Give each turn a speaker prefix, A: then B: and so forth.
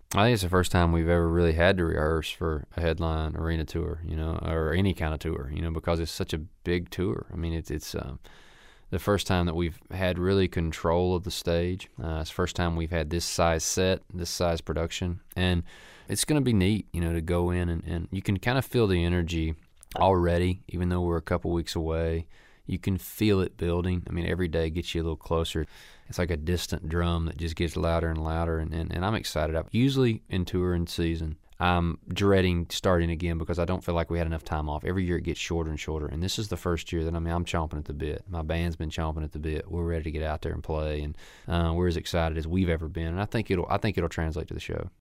A: I think it's the first time we've ever really had to rehearse for a headline arena tour, or any kind of tour, because it's such a big tour. I mean, it's the first time that we've had really control of the stage. It's the first time we've had this size set, this size production, and it's going to be neat, to go in and you can kind of feel the energy already, even though we're a couple weeks away. You can feel it building. I mean, every day gets you a little closer. It's like a distant drum that just gets louder and louder, and I'm excited. Usually in touring season, I'm dreading starting again because I don't feel like we had enough time off. Every year it gets shorter and shorter, and this is the first year that I'm chomping at the bit. My band's been chomping at the bit. We're ready to get out there and play, and we're as excited as we've ever been. And I think it'll translate to the show.